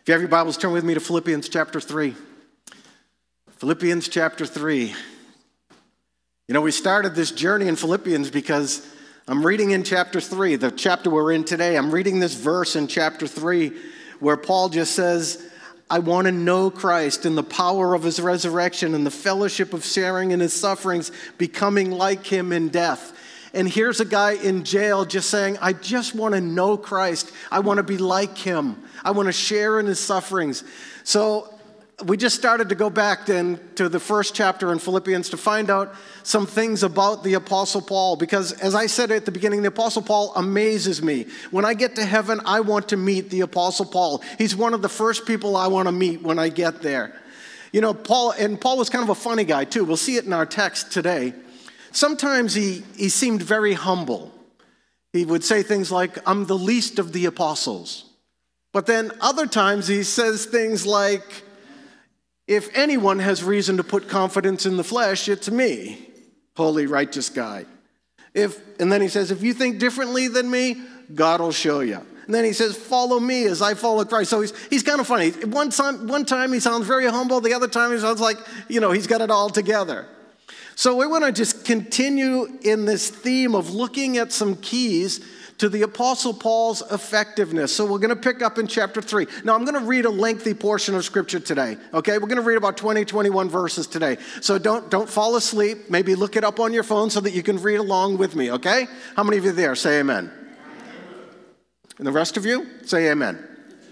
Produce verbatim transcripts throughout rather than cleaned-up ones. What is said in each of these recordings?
If you have your Bibles, turn with me to Philippians chapter three. Philippians chapter three. You know, we started this journey in Philippians because I'm reading in chapter three, the chapter we're in today. I'm reading this verse in chapter three where Paul just says, I want to know Christ and the power of his resurrection and the fellowship of sharing in his sufferings, becoming like him in death. And here's a guy in jail just saying, I just want to know Christ. I want to be like him. I want to share in his sufferings. So we just started to go back then to the first chapter in Philippians to find out some things about the Apostle Paul. Because as I said at the beginning, the Apostle Paul amazes me. When I get to heaven, I want to meet the Apostle Paul. He's one of the first people I want to meet when I get there. You know, Paul, and Paul was kind of a funny guy too. We'll see it in our text today. Sometimes he, he seemed very humble. He would say things like, I'm the least of the apostles. But then other times he says things like, if anyone has reason to put confidence in the flesh, it's me, holy, righteous guy. If, and then he says, if you think differently than me, God will show you. And then he says, follow me as I follow Christ. So he's, he's kind of funny. One time, one time he sounds very humble. The other time he sounds like, you know, he's got it all together. So we want to just continue in this theme of looking at some keys to the Apostle Paul's effectiveness. So we're going to pick up in chapter three. Now I'm going to read a lengthy portion of scripture today. Okay, we're going to read about twenty, twenty-one verses today. So don't, don't fall asleep. Maybe look it up on your phone so that you can read along with me, okay? How many of you there? Say amen. And the rest of you? Say amen.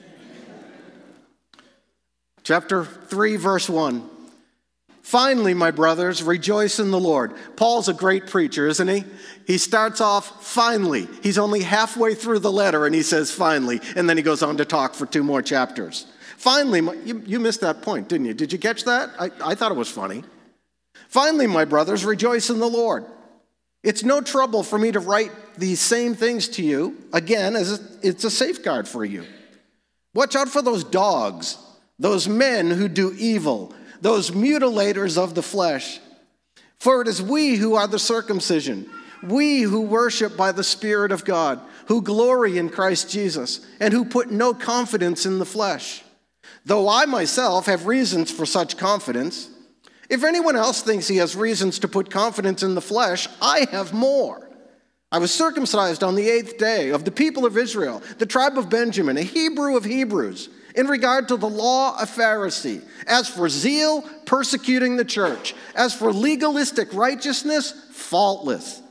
Chapter three, verse one. Finally, my brothers, rejoice in the Lord. Paul's a great preacher, isn't he? He starts off, finally. He's only halfway through the letter, and he says, finally. And then he goes on to talk for two more chapters. Finally, my, you, you missed that point, didn't you? Did you catch that? I, I thought it was funny. Finally, my brothers, rejoice in the Lord. It's no trouble for me to write these same things to you, again, as it's a safeguard for you. Watch out for those dogs, those men who do evil, those mutilators of the flesh. For it is we who are the circumcision, we who worship by the Spirit of God, who glory in Christ Jesus, and who put no confidence in the flesh. Though I myself have reasons for such confidence, if anyone else thinks he has reasons to put confidence in the flesh, I have more. I was circumcised on the eighth day of the people of Israel, the tribe of Benjamin, a Hebrew of Hebrews, in regard to the law, a Pharisee. As for zeal, persecuting the church. As for legalistic righteousness, faultless.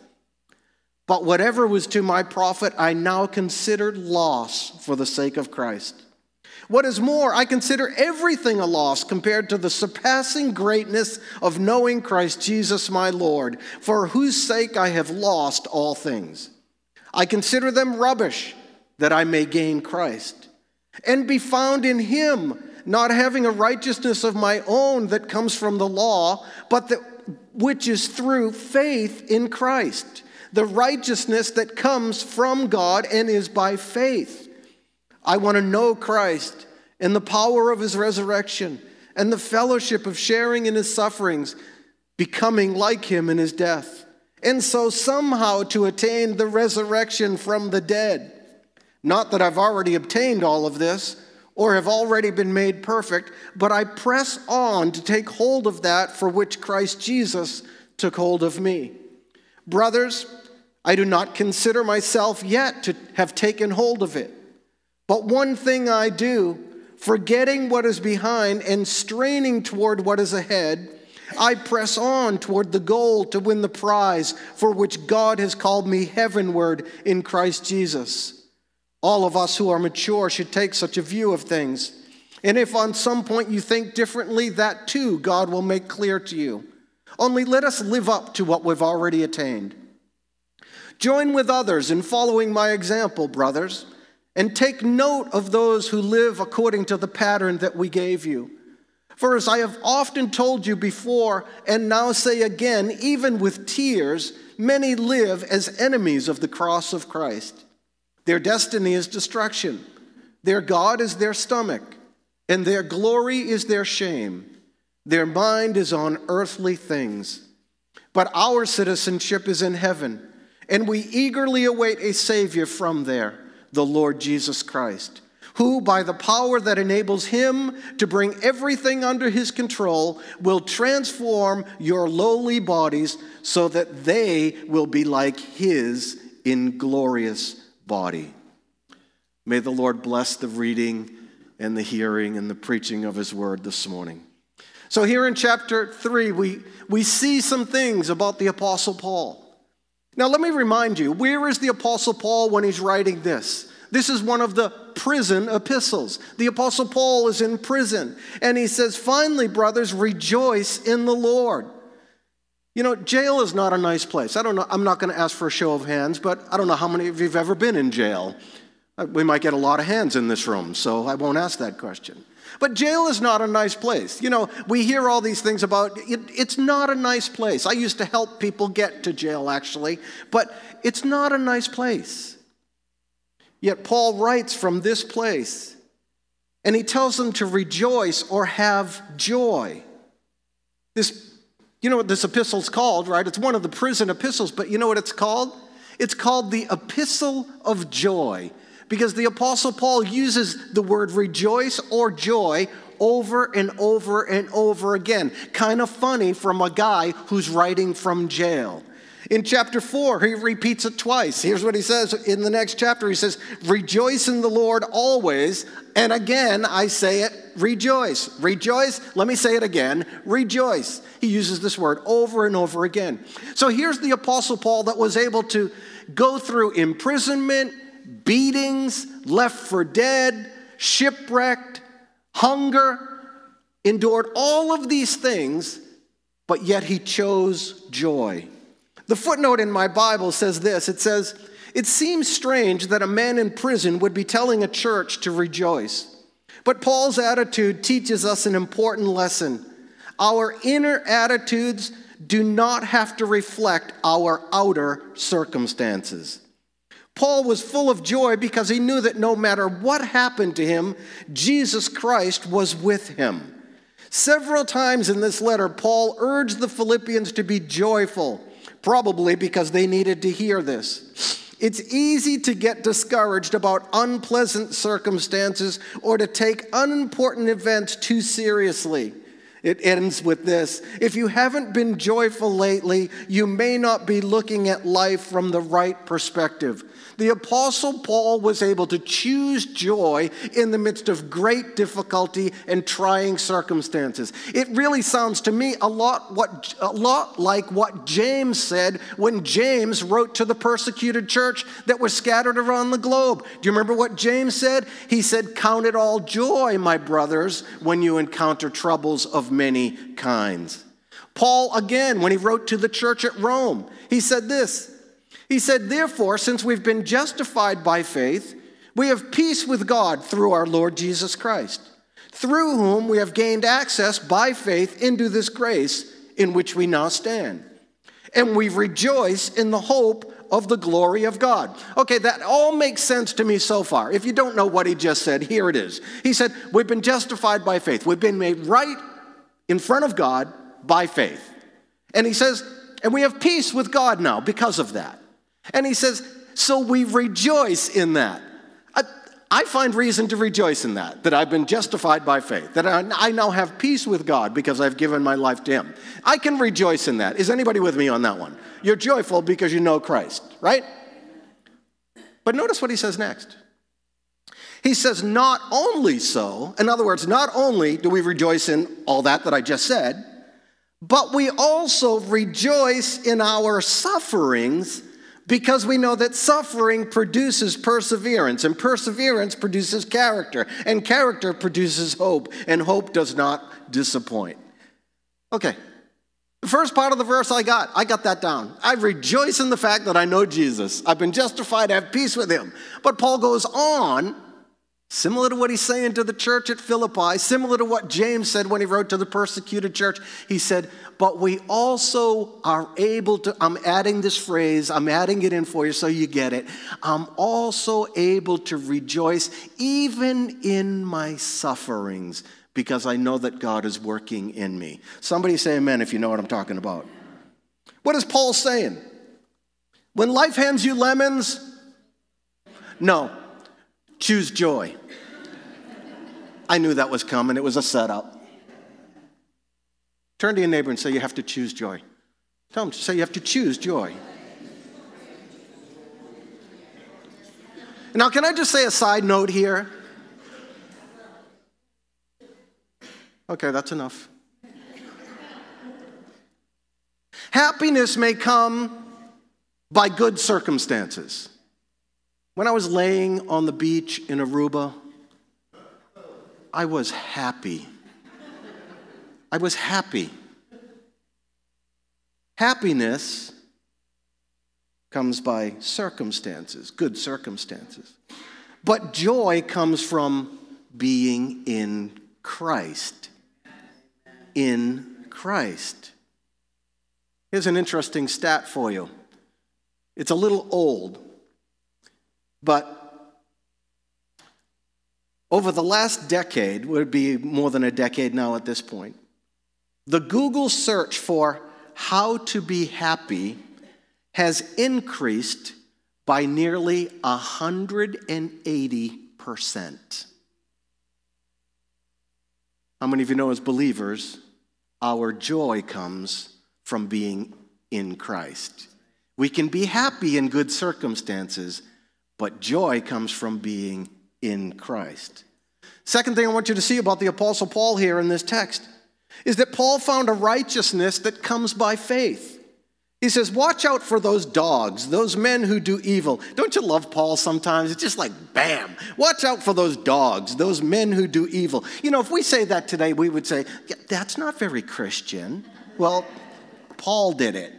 But whatever was to my profit, I now considered loss for the sake of Christ. What is more, I consider everything a loss compared to the surpassing greatness of knowing Christ Jesus my Lord, for whose sake I have lost all things. I consider them rubbish, that I may gain Christ, and be found in him, not having a righteousness of my own that comes from the law, but that which is through faith in Christ, the righteousness that comes from God and is by faith. I want to know Christ and the power of his resurrection and the fellowship of sharing in his sufferings, becoming like him in his death, and so somehow to attain the resurrection from the dead. Not that I've already obtained all of this or have already been made perfect, but I press on to take hold of that for which Christ Jesus took hold of me. Brothers, I do not consider myself yet to have taken hold of it. But one thing I do, forgetting what is behind and straining toward what is ahead, I press on toward the goal to win the prize for which God has called me heavenward in Christ Jesus. All of us who are mature should take such a view of things. And if on some point you think differently, that too God will make clear to you. Only let us live up to what we've already attained. Join with others in following my example, brothers, and take note of those who live according to the pattern that we gave you. For as I have often told you before, and now say again, even with tears, many live as enemies of the cross of Christ. Their destiny is destruction. Their God is their stomach, and their glory is their shame. Their mind is on earthly things. But our citizenship is in heaven, and we eagerly await a Savior from there, the Lord Jesus Christ, who, by the power that enables him to bring everything under his control, will transform your lowly bodies so that they will be like his inglorious body. May the Lord bless the reading and the hearing and the preaching of his word this morning. So here in chapter three, we, we see some things about the Apostle Paul. Now let me remind you, where is the Apostle Paul when he's writing this? This is one of the prison epistles. The Apostle Paul is in prison, and he says, finally, brothers, rejoice in the Lord. You know, jail is not a nice place. I don't know, I'm not going to ask for a show of hands, but I don't know how many of you have ever been in jail. We might get a lot of hands in this room, so I won't ask that question. But jail is not a nice place. You know, we hear all these things about it. It's not a nice place. I used to help people get to jail, actually, but it's not a nice place. Yet Paul writes from this place, and he tells them to rejoice or have joy. This, you know what this epistle's called, right? It's one of the prison epistles, but you know what it's called? It's called the Epistle of Joy, because the Apostle Paul uses the word rejoice or joy over and over and over again. Kind of funny from a guy who's writing from jail. In chapter four, he repeats it twice. Here's what he says in the next chapter. He says, rejoice in the Lord always. And again, I say it, rejoice. Rejoice. Let me say it again, rejoice. He uses this word over and over again. So here's the Apostle Paul that was able to go through imprisonment, beatings, left for dead, shipwrecked, hunger, endured all of these things, but yet he chose joy. The footnote in my Bible says this. It says, it seems strange that a man in prison would be telling a church to rejoice. But Paul's attitude teaches us an important lesson. Our inner attitudes do not have to reflect our outer circumstances. Paul was full of joy because he knew that no matter what happened to him, Jesus Christ was with him. Several times in this letter, Paul urged the Philippians to be joyful, probably because they needed to hear this. It's easy to get discouraged about unpleasant circumstances or to take unimportant events too seriously. It ends with this. If you haven't been joyful lately, you may not be looking at life from the right perspective. The Apostle Paul was able to choose joy in the midst of great difficulty and trying circumstances. It really sounds to me a lot, what, a lot like what James said when James wrote to the persecuted church that was scattered around the globe. Do you remember what James said? He said, count it all joy, my brothers, when you encounter troubles of many kinds. Paul, again, when he wrote to the church at Rome, he said this. He said, therefore, since we've been justified by faith, we have peace with God through our Lord Jesus Christ, through whom we have gained access by faith into this grace in which we now stand. And we rejoice in the hope of the glory of God. Okay, that all makes sense to me so far. If you don't know what he just said, here it is. He said, we've been justified by faith. We've been made right in front of God by faith. And he says, and we have peace with God now because of that. And he says, so we rejoice in that. I, I find reason to rejoice in that, that I've been justified by faith, that I, I now have peace with God because I've given my life to him. I can rejoice in that. Is anybody with me on that one? You're joyful because you know Christ, right? But notice what he says next. He says, not only so, in other words, not only do we rejoice in all that that I just said, but we also rejoice in our sufferings because we know that suffering produces perseverance, and perseverance produces character, and character produces hope, and hope does not disappoint. Okay, the first part of the verse I got, I got that down. I rejoice in the fact that I know Jesus. I've been justified, I have peace with him. But Paul goes on, similar to what he's saying to the church at Philippi, similar to what James said when he wrote to the persecuted church. He said, but we also are able to, I'm adding this phrase, I'm adding it in for you so you get it. I'm also able to rejoice even in my sufferings because I know that God is working in me. Somebody say amen if you know what I'm talking about. What is Paul saying? When life hands you lemons, no. Choose joy. I knew that was coming. It was a setup. Turn to your neighbor and say, you have to choose joy. Tell them, say, you have to choose joy. Now, can I just say a side note here? Okay, that's enough. Happiness may come by good circumstances. When I was laying on the beach in Aruba, I was happy. I was happy. Happiness comes by circumstances, good circumstances. But joy comes from being in Christ. In Christ. Here's an interesting stat for you. It's a little old, but over the last decade, would be more than a decade now at this point, the Google search for how to be happy has increased by nearly one hundred eighty percent. How many of you know as believers, our joy comes from being in Christ? We can be happy in good circumstances, but joy comes from being in Christ. Second thing I want you to see about the Apostle Paul here in this text is that Paul found a righteousness that comes by faith. He says, watch out for those dogs, those men who do evil. Don't you love Paul sometimes? It's just like, bam. Watch out for those dogs, those men who do evil. You know, if we say that today, we would say, yeah, that's not very Christian. Well, Paul did it.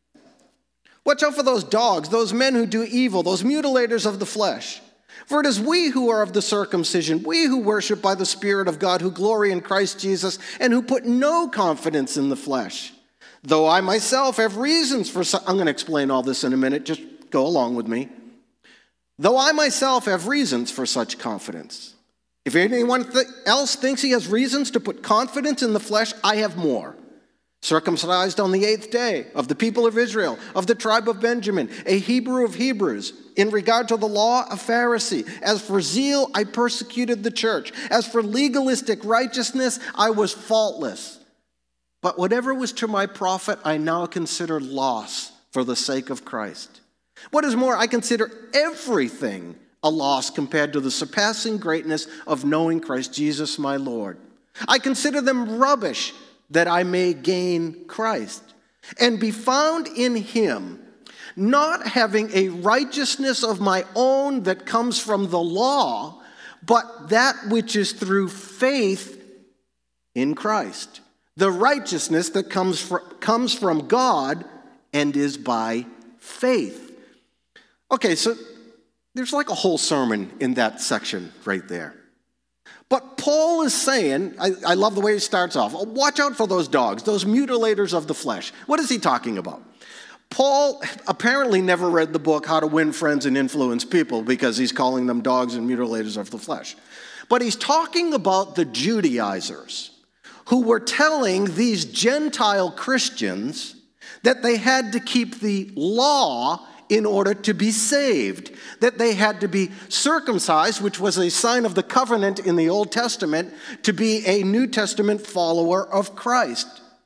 Watch out for those dogs, those men who do evil, those mutilators of the flesh. For it is we who are of the circumcision, we who worship by the Spirit of God, who glory in Christ Jesus, and who put no confidence in the flesh. Though I myself have reasons for some, I'm going to explain all this in a minute, just go along with me. Though I myself have reasons for such confidence. If anyone th- else thinks he has reasons to put confidence in the flesh, I have more. Circumcised on the eighth day, of the people of Israel, of the tribe of Benjamin, a Hebrew of Hebrews, in regard to the law, a Pharisee. As for zeal, I persecuted the church. As for legalistic righteousness, I was faultless. But whatever was to my profit, I now consider loss for the sake of Christ. What is more, I consider everything a loss compared to the surpassing greatness of knowing Christ Jesus my Lord. I consider them rubbish, that I may gain Christ and be found in him, not having a righteousness of my own that comes from the law, but that which is through faith in Christ. The righteousness that comes from, comes from God and is by faith. Okay, so there's like a whole sermon in that section right there. But Paul is saying, I, I love the way he starts off, watch out for those dogs, those mutilators of the flesh. What is he talking about? Paul apparently never read the book How to Win Friends and Influence People because he's calling them dogs and mutilators of the flesh. But he's talking about the Judaizers who were telling these Gentile Christians that they had to keep the law in order to be saved, that they had to be circumcised, which was a sign of the covenant in the Old Testament, to be a New Testament follower of Christ.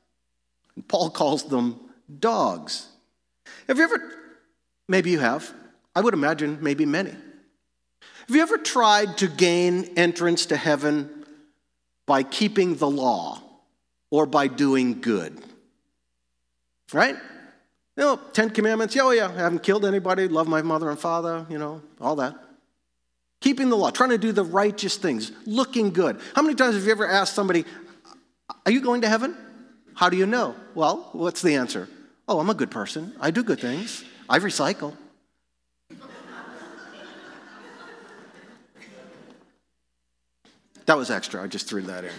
And Paul calls them dogs. Have you ever, maybe you have, I would imagine maybe many. Have you ever tried to gain entrance to heaven by keeping the law or by doing good? Right? You know, Ten Commandments, yeah, oh yeah, I haven't killed anybody, love my mother and father, you know, all that. Keeping the law, trying to do the righteous things, looking good. How many times have you ever asked somebody, are you going to heaven? How do you know? Well, what's the answer? Oh, I'm a good person. I do good things. I recycle. That was extra. I just threw that in.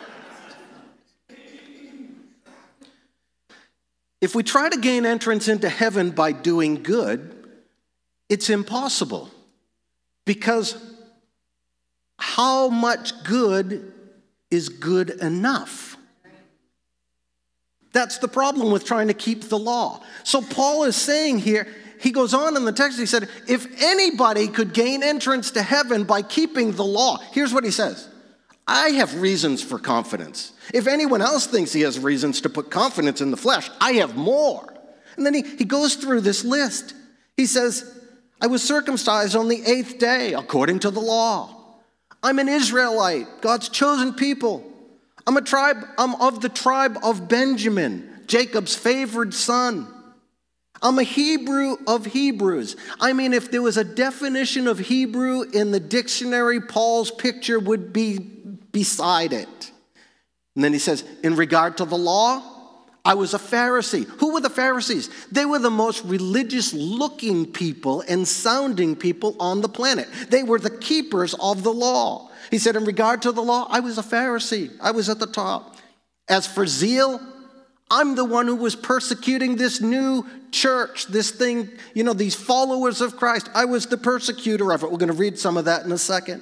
If we try to gain entrance into heaven by doing good, it's impossible. Because how much good is good enough? That's the problem with trying to keep the law. So Paul is saying here, he goes on in the text, he said, if anybody could gain entrance to heaven by keeping the law, here's what he says. I have reasons for confidence. If anyone else thinks he has reasons to put confidence in the flesh, I have more. And then he, he goes through this list. He says, I was circumcised on the eighth day, according to the law. I'm an Israelite, God's chosen people. I'm a tribe, I'm of the tribe of Benjamin, Jacob's favored son. I'm a Hebrew of Hebrews. I mean, if there was a definition of Hebrew in the dictionary, Paul's picture would be beside it. And then he says, in regard to the law, I was a Pharisee. Who were the Pharisees? They were the most religious-looking people and sounding people on the planet. They were the keepers of the law. He said, in regard to the law, I was a Pharisee. I was at the top. As for zeal, I'm the one who was persecuting this new church, this thing, you know, these followers of Christ. I was the persecutor of it. We're going to read some of that in a second.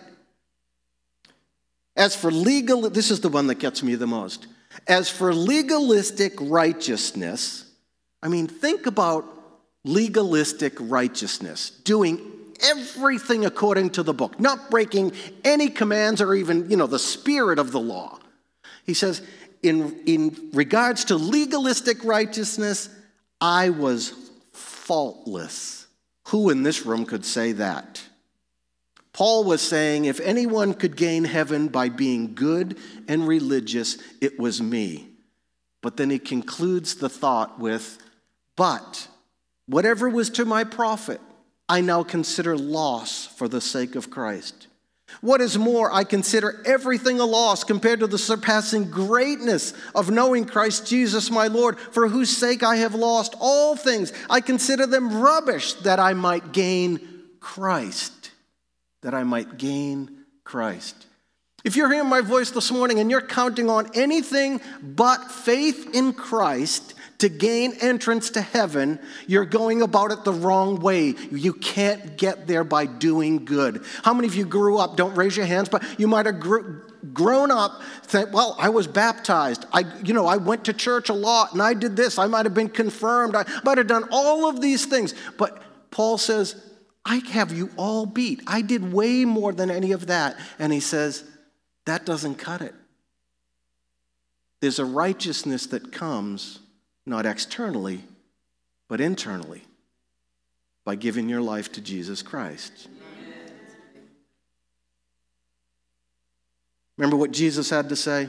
As for legal, this is the one that gets me the most. As for legalistic righteousness, I mean, think about legalistic righteousness, doing everything according to the book, not breaking any commands or even, you know, the spirit of the law. He says, in, in regards to legalistic righteousness, I was faultless. Who in this room could say that? Paul was saying, if anyone could gain heaven by being good and religious, it was me. But then he concludes the thought with, but whatever was to my profit, I now consider loss for the sake of Christ. What is more, I consider everything a loss compared to the surpassing greatness of knowing Christ Jesus my Lord, for whose sake I have lost all things. I consider them rubbish that I might gain Christ. That I might gain Christ. If you're hearing my voice this morning and you're counting on anything but faith in Christ to gain entrance to heaven, you're going about it the wrong way. You can't get there by doing good. How many of you grew up, don't raise your hands, but you might have grew, grown up saying, well, I was baptized. I, you know, I went to church a lot and I did this. I might have been confirmed. I might have done all of these things. But Paul says, I have you all beat. I did way more than any of that. And he says, that doesn't cut it. There's a righteousness that comes not externally, but internally by giving your life to Jesus Christ. Amen. Remember what Jesus had to say?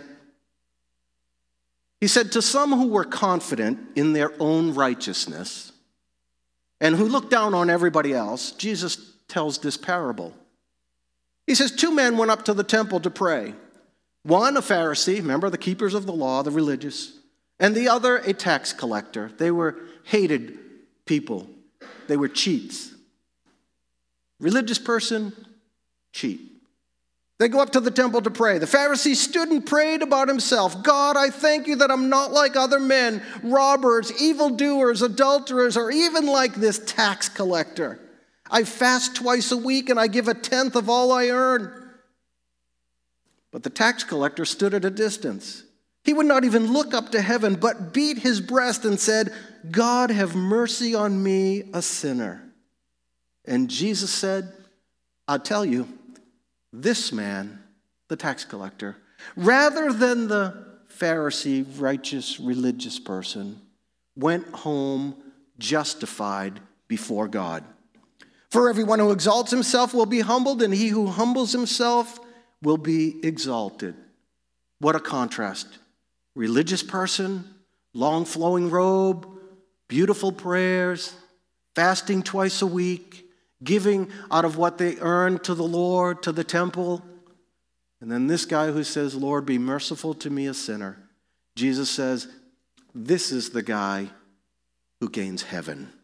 He said, to some who were confident in their own righteousness, and who looked down on everybody else, Jesus tells this parable. He says, two men went up to the temple to pray. One, a Pharisee, remember the keepers of the law, the religious, and the other, a tax collector. They were hated people. They were cheats. Religious person, cheat. They go up to the temple to pray. The Pharisee stood and prayed about himself. God, I thank you that I'm not like other men, robbers, evildoers, adulterers, or even like this tax collector. I fast twice a week and I give a tenth of all I earn. But the tax collector stood at a distance. He would not even look up to heaven, but beat his breast and said, God, have mercy on me, a sinner. And Jesus said, I'll tell you, this man, the tax collector, rather than the Pharisee, righteous, religious person, went home justified before God. For everyone who exalts himself will be humbled, and he who humbles himself will be exalted. What a contrast. Religious person, long flowing robe, beautiful prayers, fasting twice a week, giving out of what they earn to the Lord, to the temple. And then this guy who says, Lord, be merciful to me, a sinner. Jesus says, this is the guy who gains heaven.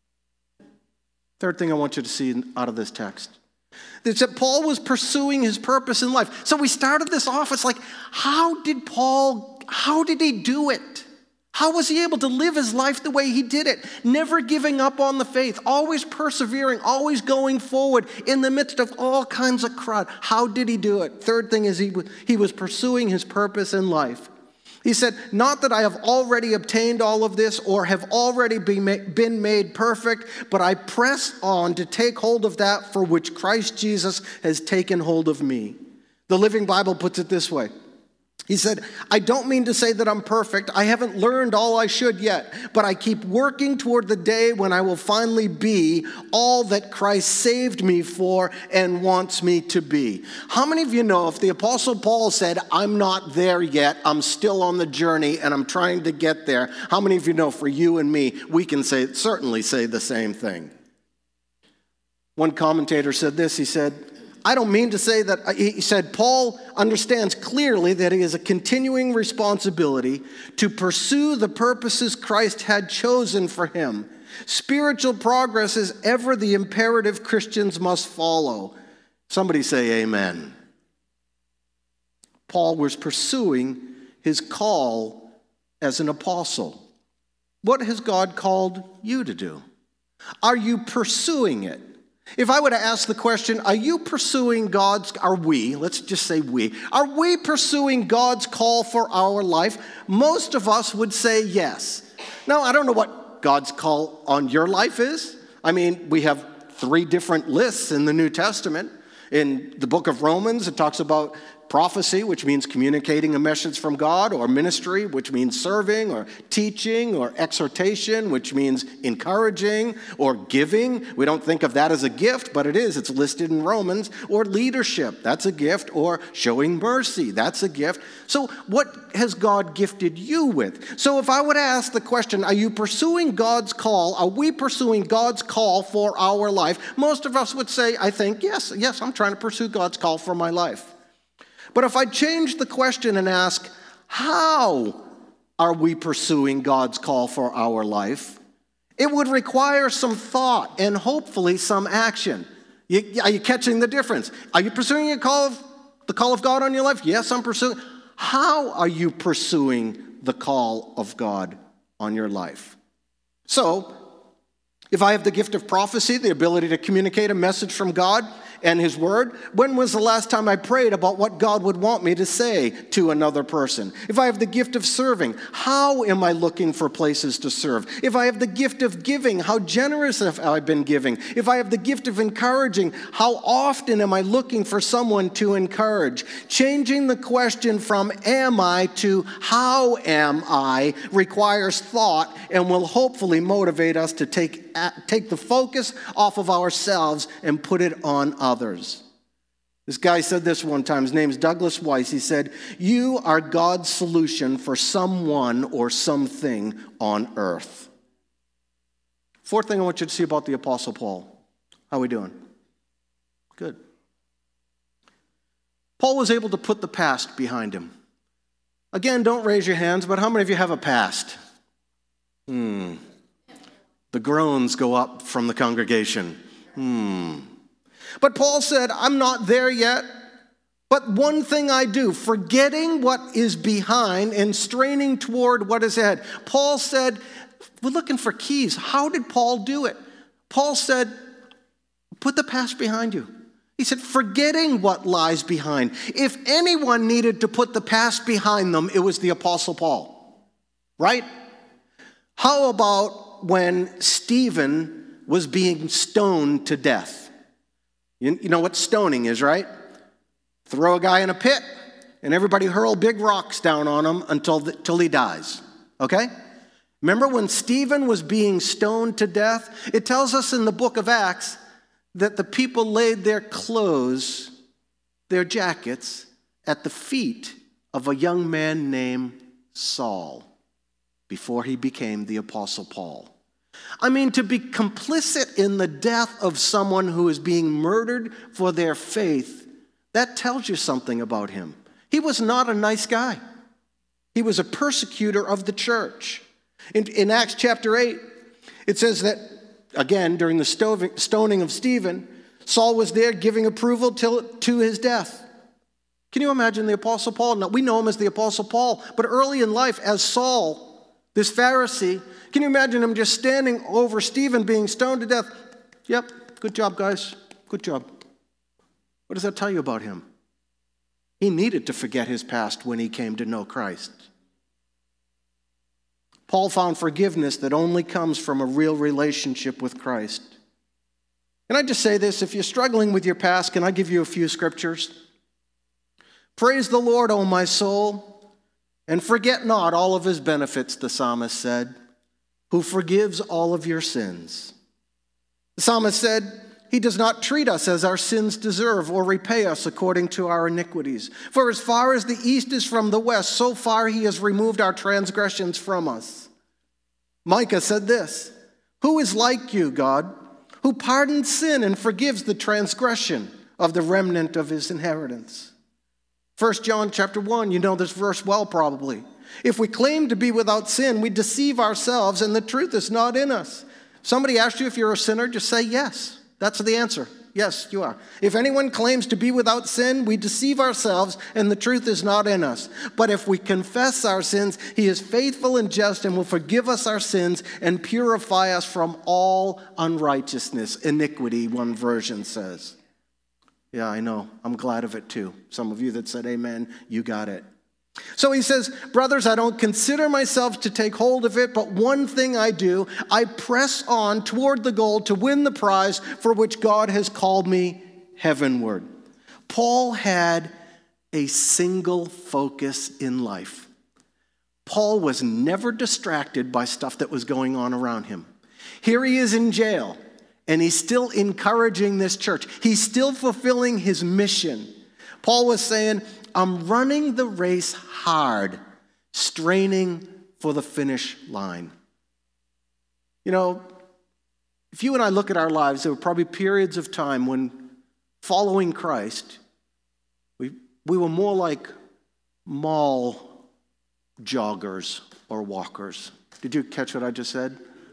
Third thing I want you to see out of this text is that Paul was pursuing his purpose in life. So we started this off, it's like, how did Paul, how did he do it? How was he able to live his life the way he did it? Never giving up on the faith, always persevering, always going forward in the midst of all kinds of crowd. How did he do it? Third thing is he, he was pursuing his purpose in life. He said, not that I have already obtained all of this or have already been made perfect, but I press on to take hold of that for which Christ Jesus has taken hold of me. The Living Bible puts it this way. He said, I don't mean to say that I'm perfect. I haven't learned all I should yet, but I keep working toward the day when I will finally be all that Christ saved me for and wants me to be. How many of you know if the Apostle Paul said, I'm not there yet, I'm still on the journey and I'm trying to get there, how many of you know for you and me, we can say certainly say the same thing? One commentator said this, he said, I don't mean to say that, he said, Paul understands clearly that he has a continuing responsibility to pursue the purposes Christ had chosen for him. Spiritual progress is ever the imperative Christians must follow. Somebody say amen. Paul was pursuing his call as an apostle. What has God called you to do? Are you pursuing it? If I were to ask the question, are you pursuing God's, are we, let's just say we, are we pursuing God's call for our life? Most of us would say yes. Now, I don't know what God's call on your life is. I mean, we have three different lists in the New Testament. In the book of Romans, it talks about prophecy, which means communicating a message from God, or ministry, which means serving, or teaching, or exhortation, which means encouraging, or giving. We don't think of that as a gift, but it is. It's listed in Romans. Or leadership, that's a gift. Or showing mercy, that's a gift. So what has God gifted you with? So if I would ask the question, are you pursuing God's call? Are we pursuing God's call for our life? Most of us would say, I think, yes, yes, I'm trying to pursue God's call for my life. But if I change the question and ask, how are we pursuing God's call for our life? It would require some thought and hopefully some action. You, are you catching the difference? Are you pursuing a call of, the call of God on your life? Yes, I'm pursuing. How are you pursuing the call of God on your life? So, if I have the gift of prophecy, the ability to communicate a message from God and his word, when was the last time I prayed about what God would want me to say to another person? If I have the gift of serving, how am I looking for places to serve? If I have the gift of giving, how generous have I been giving? If I have the gift of encouraging, how often am I looking for someone to encourage? Changing the question from am I to how am I requires thought and will hopefully motivate us to take take the focus off of ourselves and put it on others. This guy said this one time. His name is Douglas Weiss. He said, you are God's solution for someone or something on earth. Fourth thing I want you to see about the Apostle Paul. How are we doing? Good. Paul was able to put the past behind him. Again, don't raise your hands, but how many of you have a past? Hmm. The groans go up from the congregation. Hmm. But Paul said, I'm not there yet, but one thing I do, forgetting what is behind and straining toward what is ahead. Paul said, we're looking for keys. How did Paul do it? Paul said, put the past behind you. He said, forgetting what lies behind. If anyone needed to put the past behind them, it was the Apostle Paul, right? How about when Stephen was being stoned to death? You, you know what stoning is, right? Throw a guy in a pit, and everybody hurl big rocks down on him until, the, until he dies, okay? Remember when Stephen was being stoned to death? It tells us in the book of Acts that the people laid their clothes, their jackets, at the feet of a young man named Saul before he became the Apostle Paul. I mean, to be complicit in the death of someone who is being murdered for their faith, that tells you something about him. He was not a nice guy. He was a persecutor of the church. In, in Acts chapter eight, it says that, again, during the stoning of Stephen, Saul was there giving approval till, to his death. Can you imagine the Apostle Paul? Now, we know him as the Apostle Paul, but early in life, as Saul, this Pharisee, can you imagine him just standing over Stephen being stoned to death? Yep, good job, guys. Good job. What does that tell you about him? He needed to forget his past when he came to know Christ. Paul found forgiveness that only comes from a real relationship with Christ. Can I just say this? If you're struggling with your past, can I give you a few scriptures? Praise the Lord, O my soul, and forget not all of his benefits, the psalmist said, who forgives all of your sins. The psalmist said, he does not treat us as our sins deserve or repay us according to our iniquities. For as far as the east is from the west, so far he has removed our transgressions from us. Micah said this, who is like you, God, who pardons sin and forgives the transgression of the remnant of his inheritance? First John chapter one, you know this verse well probably. If we claim to be without sin, we deceive ourselves and the truth is not in us. Somebody asks you if you're a sinner, just say yes. That's the answer. Yes, you are. If anyone claims to be without sin, we deceive ourselves and the truth is not in us. But if we confess our sins, he is faithful and just and will forgive us our sins and purify us from all unrighteousness. Iniquity, one version says. Yeah, I know. I'm glad of it too. Some of you that said amen, you got it. So he says, brothers, I don't consider myself to take hold of it, but one thing I do, I press on toward the goal to win the prize for which God has called me heavenward. Paul had a single focus in life. Paul was never distracted by stuff that was going on around him. Here he is in jail. And he's still encouraging this church. He's still fulfilling his mission. Paul was saying, I'm running the race hard, straining for the finish line. You know, if you and I look at our lives, there were probably periods of time when following Christ, we, we were more like mall joggers or walkers. Did you catch what I just said?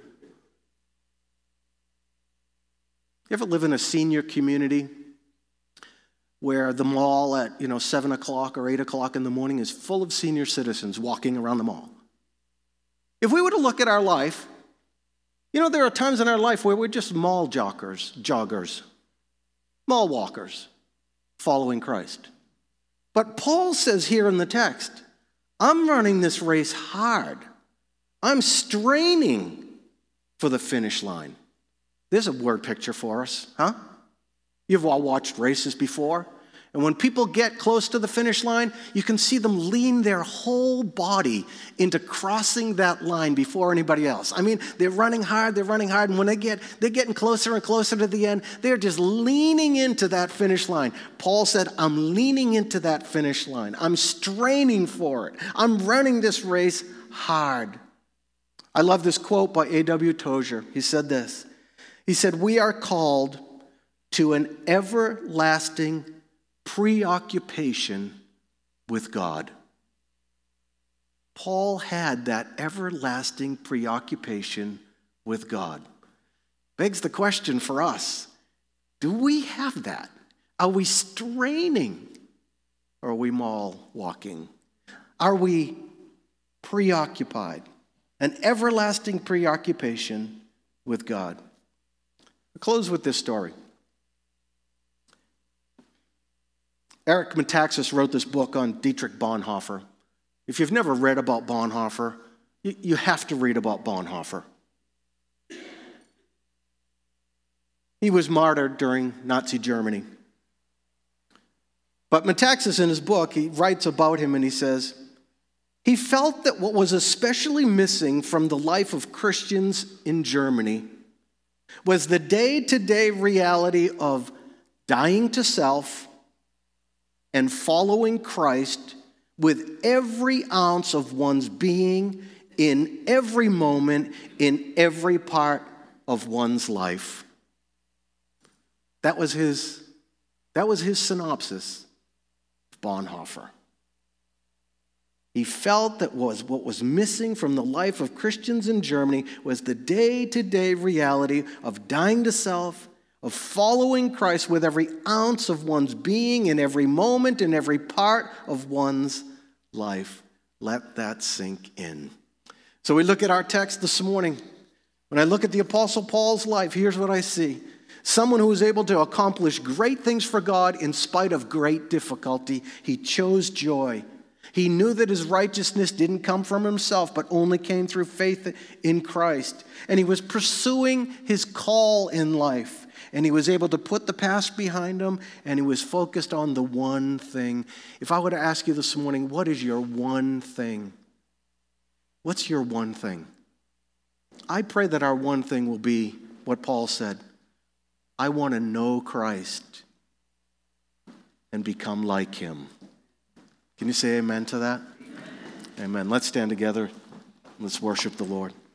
You ever live in a senior community where the mall at, you know, seven o'clock or eight o'clock in the morning is full of senior citizens walking around the mall? If we were to look at our life, you know, there are times in our life where we're just mall joggers, joggers, mall walkers, following Christ. But Paul says here in the text, I'm running this race hard. I'm straining for the finish line. There's a word picture for us, huh? You've all watched races before. And when people get close to the finish line, you can see them lean their whole body into crossing that line before anybody else. I mean, they're running hard, they're running hard, and when they get, they're getting closer and closer to the end, they're just leaning into that finish line. Paul said, I'm leaning into that finish line. I'm straining for it. I'm running this race hard. I love this quote by A W Tozer. He said this. He said, we are called to an everlasting preoccupation with God. Paul had that everlasting preoccupation with God. Begs the question for us, do we have that? Are we straining or are we mall walking? Are we preoccupied? An everlasting preoccupation with God. I'll close with this story. Eric Metaxas wrote this book on Dietrich Bonhoeffer. If you've never read about Bonhoeffer, you, you have to read about Bonhoeffer. He was martyred during Nazi Germany. But Metaxas in his book, he writes about him and he says, he felt that what was especially missing from the life of Christians in Germany was the day-to-day reality of dying to self and following Christ with every ounce of one's being in every moment, in every part of one's life. That was his, that was his synopsis of Bonhoeffer. He felt that was what was missing from the life of Christians in Germany was the day-to-day reality of dying to self, of following Christ with every ounce of one's being in every moment, in every part of one's life. Let that sink in. So we look at our text this morning. When I look at the Apostle Paul's life, here's what I see. Someone who was able to accomplish great things for God in spite of great difficulty. He chose joy. He knew that his righteousness didn't come from himself, but only came through faith in Christ. And he was pursuing his call in life. And he was able to put the past behind him, and he was focused on the one thing. If I were to ask you this morning, what is your one thing? What's your one thing? I pray that our one thing will be what Paul said. I want to know Christ and become like him. Can you say amen to that? Amen. Amen. Let's stand together. Let's worship the Lord.